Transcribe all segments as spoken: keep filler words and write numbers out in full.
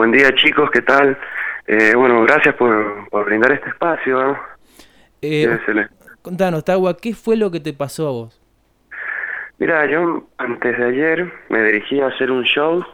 buen día chicos, ¿qué tal? Eh, bueno, gracias por, por brindar este espacio, ¿no? Eh, contanos, Tagua, ¿qué fue lo que te pasó a vos? Mira, yo antes de ayer me dirigí a hacer un show,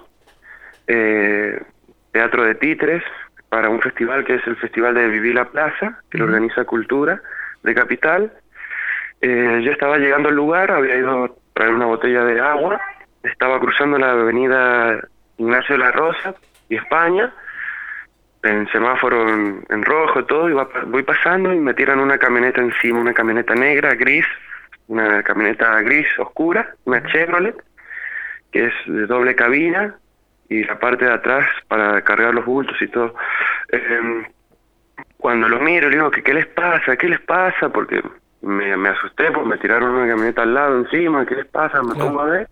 eh, teatro de títeres, para un festival que es el Festival de Viví la Plaza, que lo Uh-huh. organiza Cultura de Capital. Eh, yo estaba llegando al lugar, había ido a traer una botella de agua, estaba cruzando la avenida Ignacio de la Rosa y España, en semáforo en, en rojo, todo, y va, voy pasando y me tiran una camioneta encima, una camioneta negra, gris, una camioneta gris oscura, una Chevrolet, que es de doble cabina, y la parte de atrás para cargar los bultos y todo. Eh, cuando los miro, le digo que qué les pasa, qué les pasa, porque me, me asusté, pues me tiraron una camioneta al lado encima, qué les pasa, me pongo a ver,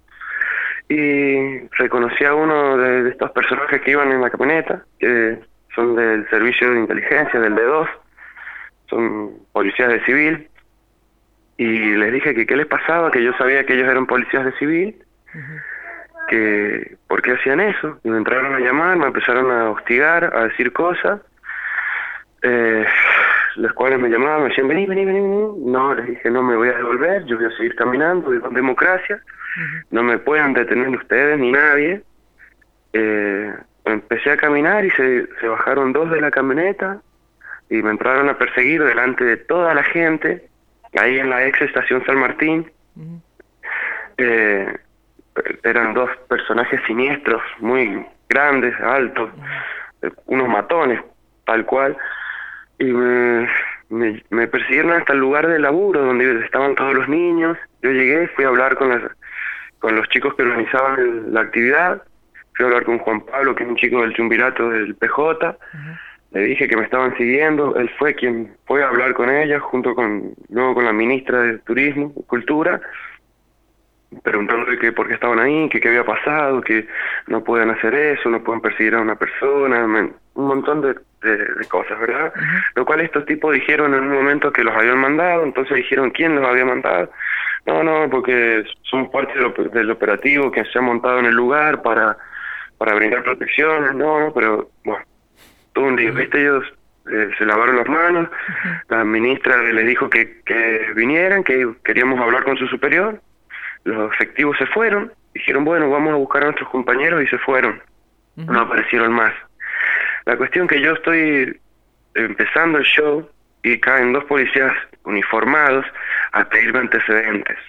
y reconocí a uno de, de estos personajes que iban en la camioneta, que son del servicio de inteligencia, del D dos, son policías de civil, y les dije que qué les pasaba, que yo sabía que ellos eran policías de civil, Uh-huh. que por qué hacían eso, y me entraron a llamar, me empezaron a hostigar, a decir cosas, eh, los cuales me llamaban, me decían, vení, vení, vení, vení, no, les dije, no me voy a devolver, yo voy a seguir caminando, voy con democracia, Uh-huh. no me pueden detener ustedes ni nadie. eh, Empecé a caminar y se, se bajaron dos de la camioneta y me entraron a perseguir delante de toda la gente, ahí en la ex estación San Martín. Uh-huh. eh, Eran dos personajes siniestros, muy grandes, altos, eh, unos matones, tal cual, y me, me, me persiguieron hasta el lugar de laburo donde estaban todos los niños. Yo llegué, fui a hablar con, las, con los chicos que organizaban el, la actividad. Fui a hablar con Juan Pablo, que es un chico del triunvirato del P J. Uh-huh. Le dije que me estaban siguiendo. Él fue quien fue a hablar con ellos, junto con luego con la ministra de Turismo y Cultura, preguntándole que por qué estaban ahí, que qué había pasado, que no pueden hacer eso, no pueden perseguir a una persona, men, un montón de, de, de cosas, ¿verdad? Uh-huh. Lo cual estos tipos dijeron en un momento que los habían mandado, entonces dijeron quién los había mandado. No, no, porque son parte del, del operativo que se ha montado en el lugar para para brindar protección, no, no, pero bueno, todo un lío, ¿viste? Ellos eh, se lavaron las manos, Uh-huh. la ministra les dijo que, que vinieran, que queríamos hablar con su superior, los efectivos se fueron, dijeron, bueno, vamos a buscar a nuestros compañeros y se fueron, Uh-huh. no aparecieron más. La cuestión que yo estoy empezando el show y caen dos policías uniformados a pedirme antecedentes.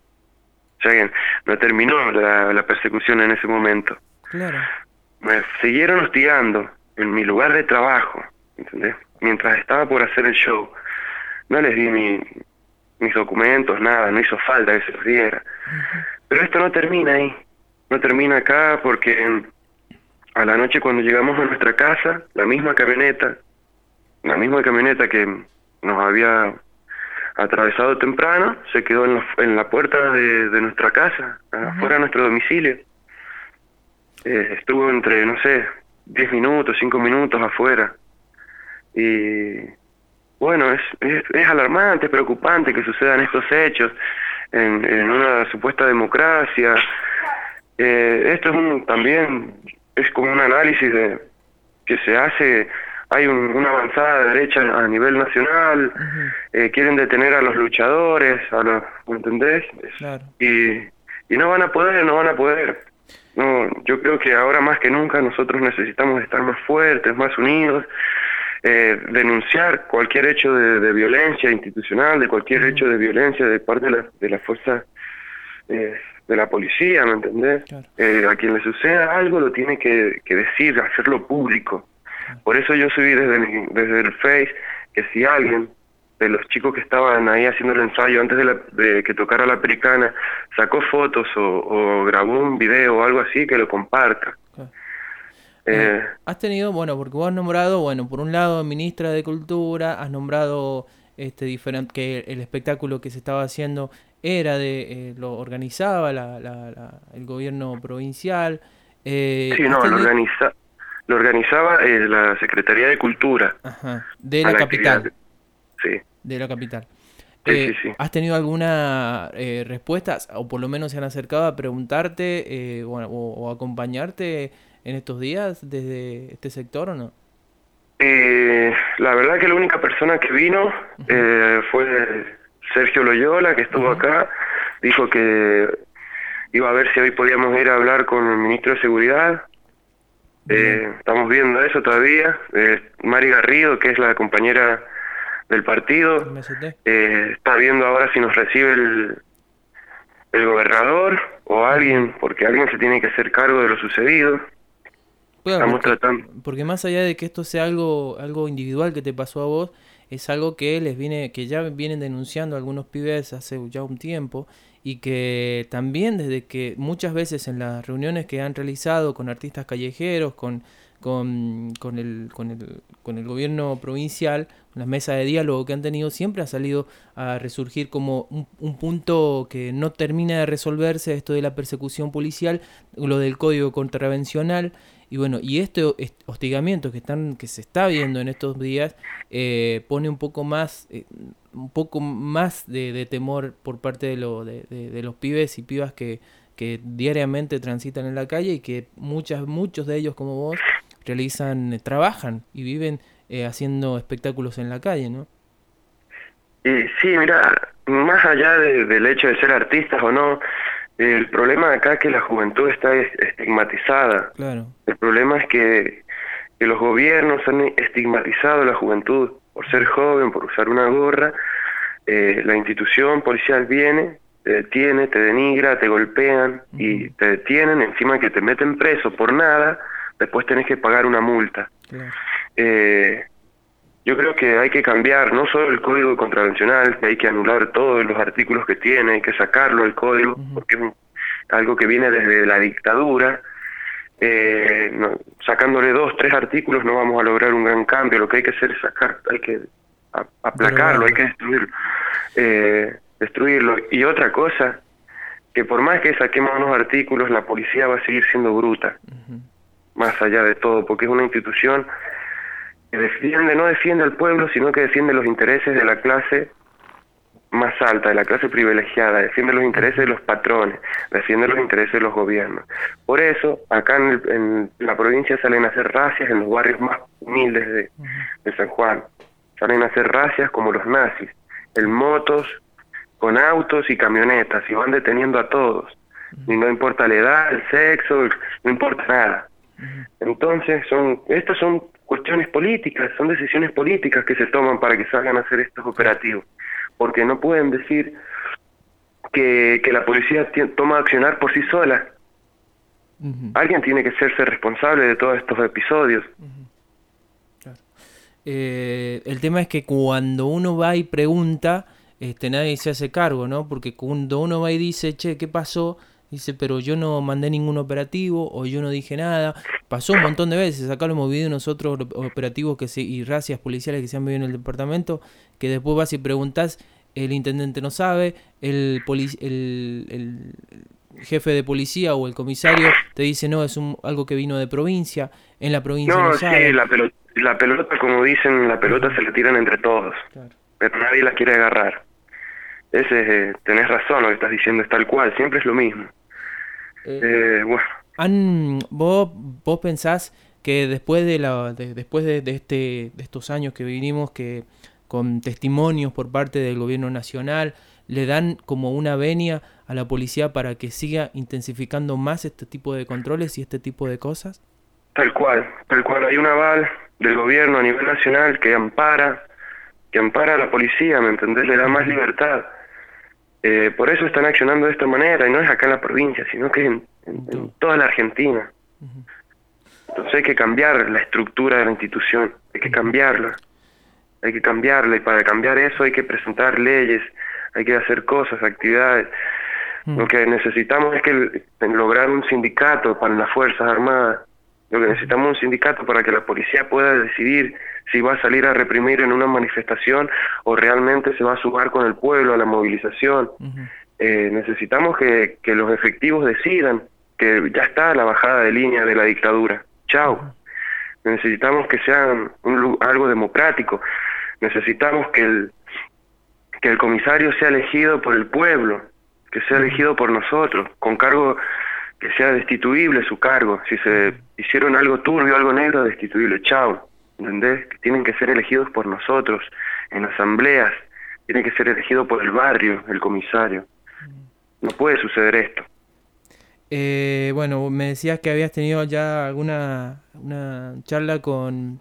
O sea, no terminó la, la persecución en ese momento. Claro. Me siguieron hostigando en mi lugar de trabajo, ¿entendés? Mientras estaba por hacer el show. No les di mi, mis documentos, nada, no hizo falta que se los diera. Uh-huh. Pero esto no termina ahí, no termina acá porque a la noche cuando llegamos a nuestra casa, la misma camioneta, la misma camioneta que nos había atravesado temprano, se quedó en la, en la puerta de, de nuestra casa, Uh-huh. afuera de nuestro domicilio. Eh, estuvo entre, no sé, diez minutos, cinco minutos afuera. Y bueno, es, es, es alarmante, es preocupante que sucedan estos hechos en, en una supuesta democracia. Eh, esto es un, también es como un análisis de que se hace. Hay un, una avanzada de derecha a nivel nacional. Uh-huh. eh, quieren detener a los luchadores, a los, ¿entendés? Claro. Y, y no van a poder, no van a poder. No, yo creo que ahora más que nunca nosotros necesitamos estar más fuertes, más unidos, eh, denunciar cualquier hecho de, de violencia institucional, de cualquier Uh-huh. hecho de violencia de parte de la, de la fuerza eh, de la policía, ¿me entendés? Claro. Eh, a quien le suceda algo lo tiene que, que decir, hacerlo público. Claro. Por eso yo subí desde, mi, desde el Face que si alguien de los chicos que estaban ahí haciendo el ensayo antes de, la, de que tocara la pericana sacó fotos o, o grabó un video o algo así, que lo comparta. Claro. Eh, Eh, has tenido, bueno, porque vos has nombrado, bueno, por un lado ministra de Cultura, has nombrado este diferente que el espectáculo que se estaba haciendo era de eh, lo organizaba la, la, la, el gobierno provincial. Eh, sí, no, tenido... lo organiza, lo organizaba eh, la Secretaría de Cultura. Ajá, de la, la capital. Actividad. Sí. De la capital. Sí, eh, sí, sí. ¿Has tenido alguna eh, respuesta, o por lo menos se han acercado a preguntarte eh, bueno, o, o acompañarte en estos días desde este sector o no? Eh, la verdad que la única persona que vino Uh-huh. eh, fue Sergio Loyola, que estuvo Uh-huh. acá, dijo que iba a ver si hoy podíamos ir a hablar con el ministro de Seguridad. Eh, estamos viendo eso todavía. Eh, Mari Garrido, que es la compañera del partido, M S T. eh, está viendo ahora si nos recibe el, el gobernador o alguien, porque alguien se tiene que hacer cargo de lo sucedido. Claro, Estamos porque, tratando. porque más allá de que esto sea algo, algo individual que te pasó a vos, es algo que les viene, que ya vienen denunciando algunos pibes hace ya un tiempo, y que también desde que muchas veces en las reuniones que han realizado con artistas callejeros, con, con, con el, con el, con el gobierno provincial, las mesas de diálogo que han tenido, siempre ha salido a resurgir como un, un punto que no termina de resolverse, esto de la persecución policial, lo del código contravencional. Y bueno, y este hostigamiento que están, que se está viendo en estos días, eh, pone un poco más, eh, un poco más de, de temor por parte de, lo, de, de, de los pibes y pibas que, que diariamente transitan en la calle, y que muchas, muchos de ellos como vos realizan, eh, trabajan y viven eh, haciendo espectáculos en la calle, ¿no? Y sí, mira, más allá de, del hecho de ser artistas o no, el problema de acá es que la juventud está estigmatizada. Claro. El problema es que, que los gobiernos han estigmatizado a la juventud por ser joven, por usar una gorra. Eh, la institución policial viene, te detiene, te denigra, te golpean uh-huh. y te detienen, encima que te meten preso por nada, después tenés que pagar una multa. Claro. Eh, yo creo que hay que cambiar no solo el código contravencional, que hay que anular todos los artículos que tiene, hay que sacarlo del código, uh-huh. porque es un, algo que viene desde la dictadura. Eh, no, sacándole dos, tres artículos no vamos a lograr un gran cambio. Lo que hay que hacer es sacar, hay que a, aplacarlo, hay que destruirlo. Eh, destruirlo. Y otra cosa, que por más que saquemos unos artículos, la policía va a seguir siendo bruta, uh-huh. más allá de todo, porque es una institución que defiende, no defiende al pueblo, sino que defiende los intereses de la clase más alta, de la clase privilegiada, defiende los intereses de los patrones, defiende los intereses de los gobiernos. Por eso, acá en, el, en la provincia salen a hacer racias en los barrios más humildes de, de San Juan. Salen a hacer racias como los nazis, en motos, con autos y camionetas, y van deteniendo a todos. Y no importa la edad, el sexo, no importa nada. Entonces, son estas son cuestiones políticas, son decisiones políticas que se toman para que salgan a hacer estos operativos. Porque no pueden decir que, que la policía t- toma accionar por sí sola. Uh-huh. Alguien tiene que hacerse responsable de todos estos episodios. Uh-huh. Claro. Eh, el tema es que cuando uno va y pregunta, este, nadie se hace cargo, ¿no? Porque cuando uno va y dice, che, ¿qué pasó? Dice, pero yo no mandé ningún operativo, o yo no dije nada. Pasó un montón de veces, acá lo hemos vivido nosotros, operativos que se, y racias policiales que se han vivido en el departamento, que después vas y preguntás, el intendente no sabe, el, polic- el, el jefe de policía o el comisario te dice, no, es un, algo que vino de provincia, en la provincia no, no sabe. Sí, la pelota, la pelota, como dicen, la pelota uh-huh. se la tiran entre todos, claro. pero nadie la quiere agarrar. Ese, eh, tenés razón, lo que estás diciendo es tal cual, siempre es lo mismo. Eh, eh, bueno. Han, vos, vos pensás que después de la de, después de, de este de estos años que vivimos, que con testimonios por parte del gobierno nacional le dan como una venia a la policía para que siga intensificando más este tipo de controles y este tipo de cosas? Tal cual, tal cual. Hay un aval del gobierno a nivel nacional que ampara que ampara a la policía, ¿me entendés? Le da más libertad. Eh, por eso están accionando de esta manera, y no es acá en la provincia, sino que en, en, en toda la Argentina. Uh-huh. Entonces hay que cambiar la estructura de la institución, hay que cambiarla, hay que cambiarla, y para cambiar eso hay que presentar leyes, hay que hacer cosas, actividades. Uh-huh. Lo que necesitamos es que lograr un sindicato para las Fuerzas Armadas, lo que necesitamos es un sindicato para que la policía pueda decidir si va a salir a reprimir en una manifestación o realmente se va a sumar con el pueblo a la movilización. Uh-huh. Eh, necesitamos que, que los efectivos decidan que ya está la bajada de línea de la dictadura. Chao. Uh-huh. Necesitamos que sea un, algo democrático. Necesitamos que el, que el comisario sea elegido por el pueblo, que sea uh-huh. elegido por nosotros, con cargo que sea destituible su cargo. Si se hicieron algo turbio, algo negro, destituible, chao. ¿Entendés? Que tienen que ser elegidos por nosotros, en asambleas, tiene que ser elegido por el barrio, el comisario. No puede suceder esto. Eh, bueno, me decías que habías tenido ya alguna una charla con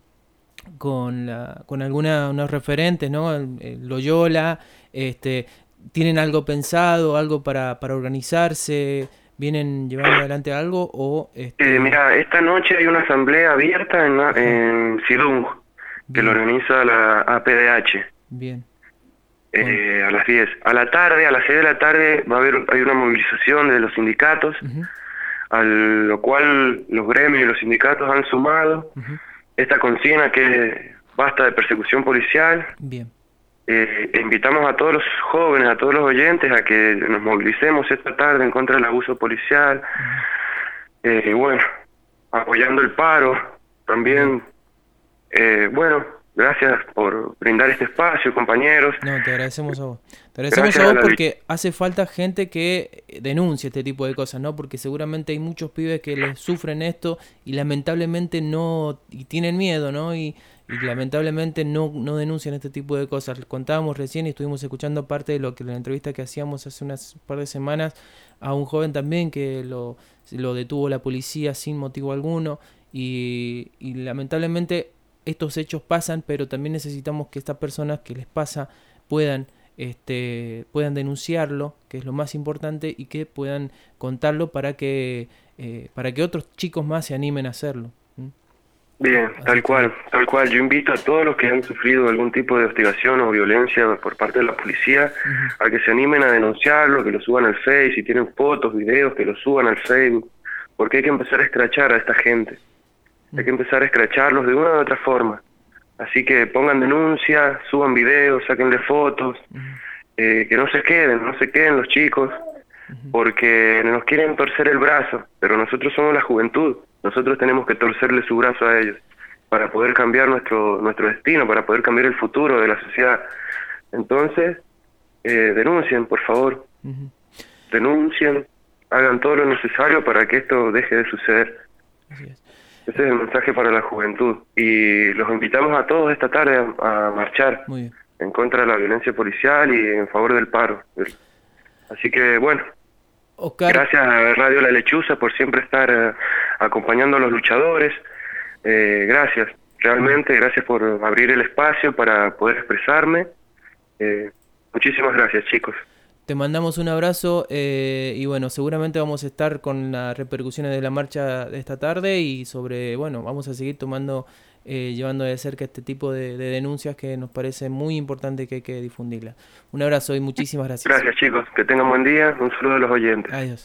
con la, con alguna unos referentes, ¿no? El, el Loyola, este, ¿tienen algo pensado, algo para, para organizarse? ¿Vienen llevando adelante algo o...? Este... Eh, mira, esta noche hay una asamblea abierta en, en Sidung, que lo organiza la A P D H. Bien. Eh, bueno. A las diez. A la tarde, a las seis de la tarde, va a haber hay una movilización de los sindicatos, uh-huh. a lo cual los gremios y los sindicatos han sumado uh-huh. esta consigna que basta de persecución policial. Bien. Eh, invitamos a todos los jóvenes, a todos los oyentes a que nos movilicemos esta tarde en contra del abuso policial. Uh-huh. Eh, bueno, apoyando el paro también. Eh, bueno, gracias por brindar este espacio, compañeros. No, te agradecemos a vos. Te agradecemos gracias a vos porque a hace falta gente que denuncie este tipo de cosas, ¿no? Porque seguramente hay muchos pibes que les sufren esto y lamentablemente no, y tienen miedo, ¿no? Y, y lamentablemente no, no denuncian este tipo de cosas. Contábamos recién y estuvimos escuchando parte de lo que la entrevista que hacíamos hace unas par de semanas a un joven también que lo, lo detuvo la policía sin motivo alguno y, y lamentablemente estos hechos pasan, pero también necesitamos que estas personas que les pasa puedan este puedan denunciarlo, que es lo más importante, y que puedan contarlo para que eh, para que otros chicos más se animen a hacerlo. ¿Mm? Bien, Así tal que... cual, tal cual. Yo invito a todos los que han sufrido algún tipo de hostigación o violencia por parte de la policía uh-huh. a que se animen a denunciarlo, que lo suban al Face, si tienen fotos, videos, que lo suban al Facebook, porque hay que empezar a escrachar a esta gente. Hay que empezar a escracharlos de una u otra forma. Así que pongan denuncias, suban videos, sáquenle fotos, uh-huh. eh, que no se queden, no se queden los chicos, uh-huh. porque nos quieren torcer el brazo, pero nosotros somos la juventud, nosotros tenemos que torcerle su brazo a ellos, para poder cambiar nuestro nuestro destino, para poder cambiar el futuro de la sociedad. Entonces, eh, denuncien, por favor, uh-huh. denuncien, hagan todo lo necesario para que esto deje de suceder. Así es. Ese es el mensaje para la juventud. Y los invitamos a todos esta tarde a, a marchar en contra de la violencia policial y en favor del paro. Así que, bueno, Oscar, gracias a Radio La Lechuza por siempre estar uh, acompañando a los luchadores. Eh, gracias, realmente, gracias por abrir el espacio para poder expresarme. Eh, muchísimas gracias, chicos. Te mandamos un abrazo eh, y bueno, seguramente vamos a estar con las repercusiones de la marcha de esta tarde y sobre, bueno, vamos a seguir tomando, eh, llevando de cerca este tipo de, de denuncias que nos parece muy importante que hay que difundirlas. Un abrazo y muchísimas gracias. Gracias, chicos, que tengan buen día, un saludo a los oyentes. Adiós.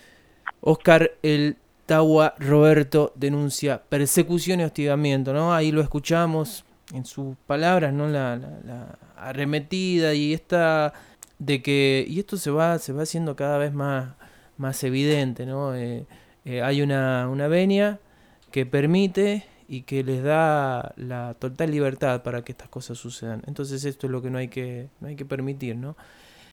Oscar El Tagua Roberto denuncia persecución y hostigamiento, ¿no? Ahí lo escuchamos en sus palabras, ¿no? La, la, la arremetida y esta... de que y esto se va se va haciendo cada vez más más evidente, ¿no? Eh, eh, hay una una venia que permite y que les da la total libertad para que estas cosas sucedan. Entonces esto es lo que no hay que no hay que permitir, ¿no?